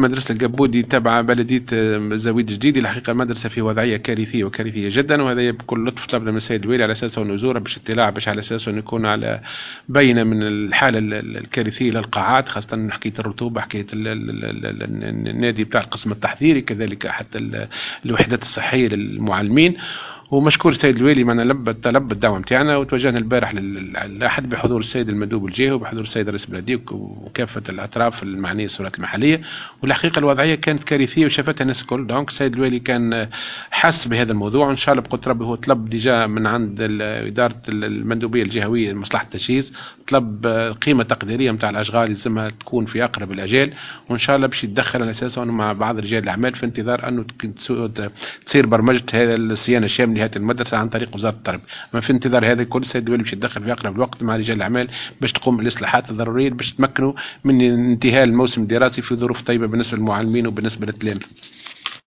مدرسة القبودي تبع بلدية زاويد جديد. الحقيقة مدرسة في وضعية كارثية وكارثية جدا، وهذا بكل لطف طلبنا من السيد الوالي على أساسه نزوره باش اطلاع، باش على أساسه أن يكون على بينة من الحالة الكارثية للقاعات، خاصة حكاية الرطوبة، حكاية النادي بتاع القسم التحضيري، كذلك حتى الوحدات الصحية للمعلمين. ومشكور السيد الوالي معنا تلبى الدعوه نتاعنا، وتوجهنا البارح للاحد بحضور السيد المندوب الجهوي وبحضور السيد رئيس البلديه وكافه الاطراف المعنيه السلطات المحليه. والحقيقه الوضعيه كانت كارثيه وشافتها الناس الكل. دونك السيد الوالي كان حس بهذا الموضوع، وان شاء الله بقدر ربي هو طلب ديجا من عند اداره المندوبيه الجهويه مصلحه التجهيز، طلب قيمه تقديريه نتاع الاشغال لازمها تكون في اقرب الاجال، وان شاء الله باش يتدخل على اساسه مع بعض رجال الاعمال في انتظار انه تصير برمجه هذا الصيانه الشامله هذه المدرسه عن طريق وزاره التربيه. ما في انتظار هذا كل السيد الوالي باش يتدخل في اقرب الوقت مع رجال الاعمال باش تقوم بالاصلاحات الضروريه باش تمكنوا من انتهاء الموسم الدراسي في ظروف طيبه بالنسبه للمعلمين وبالنسبه للتلاميذ.